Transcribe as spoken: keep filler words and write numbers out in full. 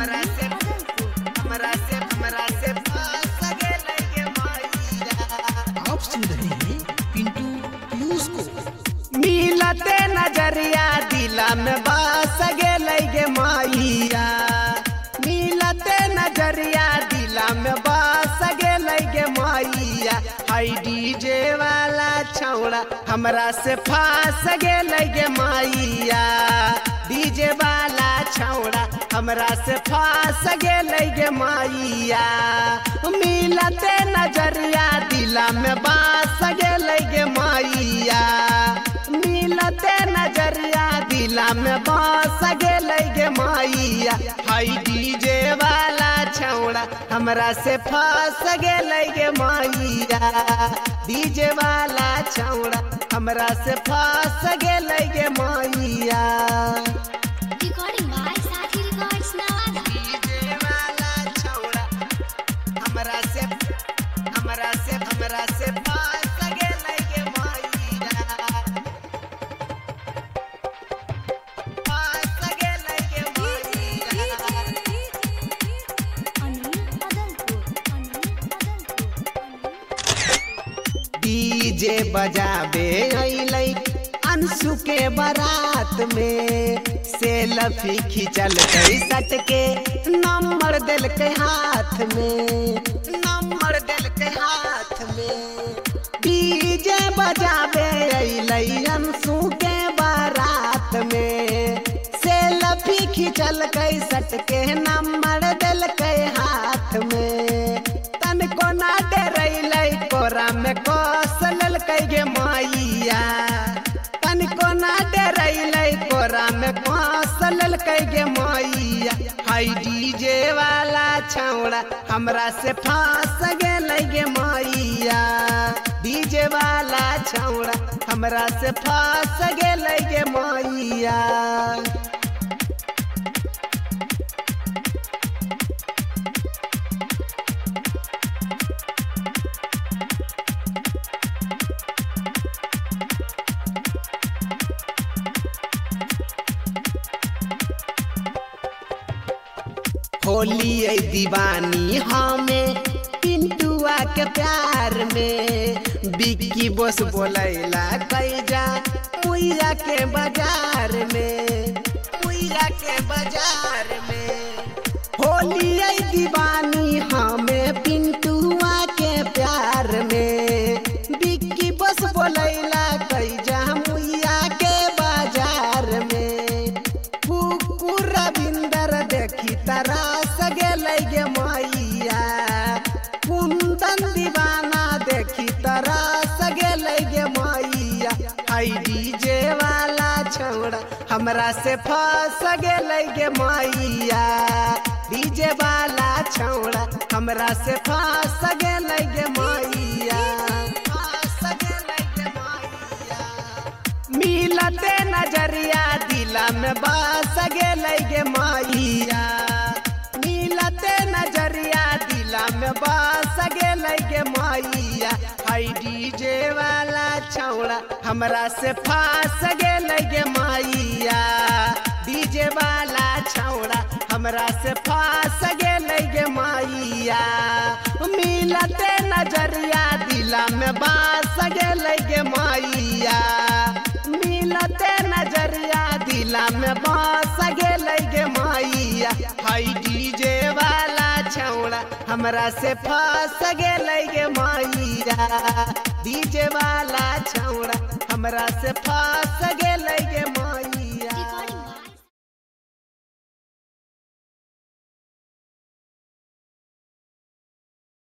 हमरा से हमरा से हमरा से पास गेलै गे मैया। आप सुन रहे हैं पिंटू पीयूष को। मिलते नजरिया दिला में बस गेलै गे मैया। मिलते नजरिया दिला में बस गेलै गे मैया। हाय डीजे वाला छौड़ा हमरा से फास गेलै गे मैया। डीजे वाला छौड़ा हमरा से फास गेलै गे मैया। मिलते नजरिया दिला में बस गेलै गे मैया। मिलते नजरिया दिला में बस गेलै गे मैया। हाय डीजे वाला छौड़ा हमरा से फंस गेलै गे मैया। डीजे वाला छौड़ा हमरा से फंस गेलै गे मैया। Recording by Sathi Records Nawada. DJ वाला छौड़ा हमरा से हमरा से हमरा से फंस गेलै गे मैया। फंस गेलै गे मैया। Anil Adalpur. Anil Adalpur. DJ बजाबे अइलै अंशु के बारात में। सेल्फी खिंचल कई सट के नंबर दिल के हाथ में। नंबर दिल के हाथ में। डीजे बजाबे अइलै अंशु के बारात में। सेल्फी खिंचल कई सट के नंबर दिल के हाथ में। तन को ना डरैलै कोरा में कस ललकै गे मैया। तन को ना डरैलै कोरा में कस ललकै गे मैया। हाय डीजे वाला छौड़ा हमरा से फंस गेलै गे मैया। डीजे वाला छौड़ा हमरा से फंस गेलै गे मैया। होली ऐ दीवानी हमें पिंटुआ के प्यार में। बिक्की बोस बोलैला कैजा मुइया के बाजार में। मुइया के बाजार में। होली ऐ दीवानी हमें पिंटुआ के प्यार में। बिक्की बोस बोलैला कैजा मुइया के बाजार में। कुकुर रविंदर देखी तरस गेलै गे मैया। कुंदन दीवाना देखी तरस गेलै गे मैया। हाय डीजे वाला छौड़ा हमरा से फंस गेलै गे मैया। डीजे वाला छौड़ा हमरा से फंस गेलै गे मैया। फंस गेलै गे मैया। मिलते नजरिया दिला में बस गेलै गे मैया। मिलते नजरिया दिला में बस गेलै गे मैया। हाय डीजे वाला छौड़ा हमरा से फंस गेलै गे मैया। डीजे वाला छौड़ा हमरा से फंस गेलै गे मैया। मिलते नजरिया दिला में बस गेलै गे मैया। मिलते नजरिया दिला में बस गेलै गे मैया। हाय डीजे वाला छौड़ा हमरा से फंस गेलै गे मैया। डीजे वाला छौड़ा हमरा से फंस गेलै